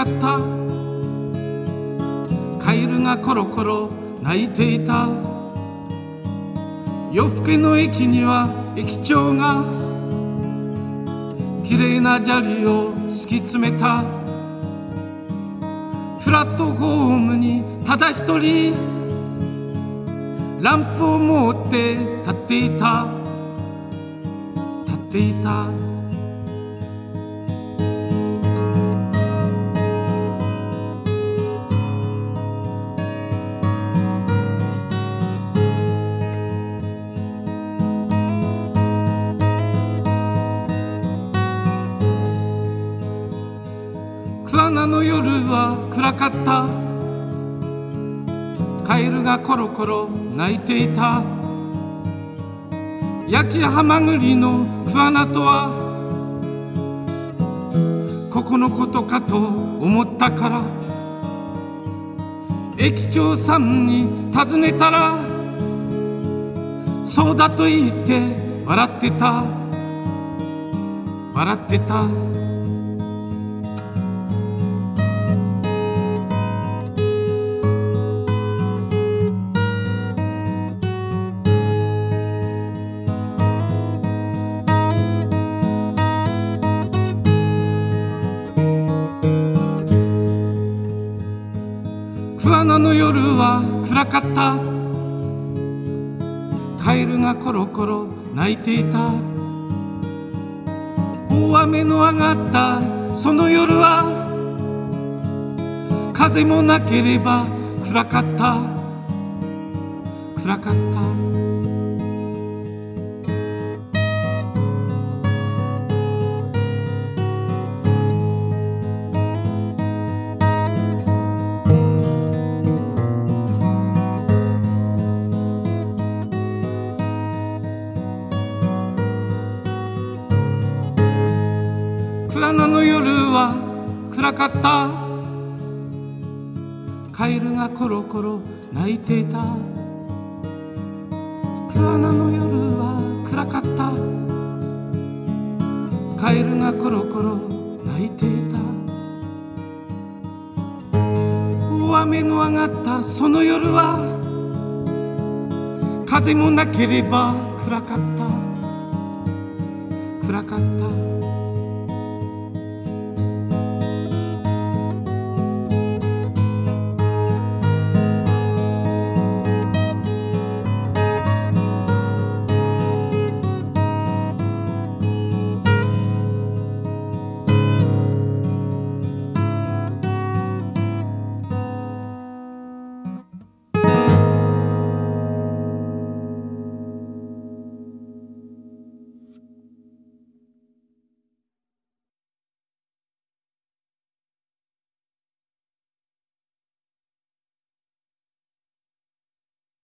ったカエルがコロコロ鳴いていた。夜更けの駅には駅長が綺麗な砂利を敷き詰めた。プラットホームにただ一人ランプを持って立っていた。桑名の夜は暗かった。カエルがコロコロ鳴いていた。焼きハマグリの桑名とはここのことかと思ったから、駅長さんに尋ねたらそうだと言って笑ってた。桑名の夜は暗かった。カエルがコロコロ鳴いていた。大雨の上がったその夜は風もなければ暗かった。桑名の夜は暗かった。カエルがコロコロ鳴いていた。桑名の夜は暗かった。カエルがコロコロ鳴いていた。大雨の上がったその夜は風もなければ暗かった。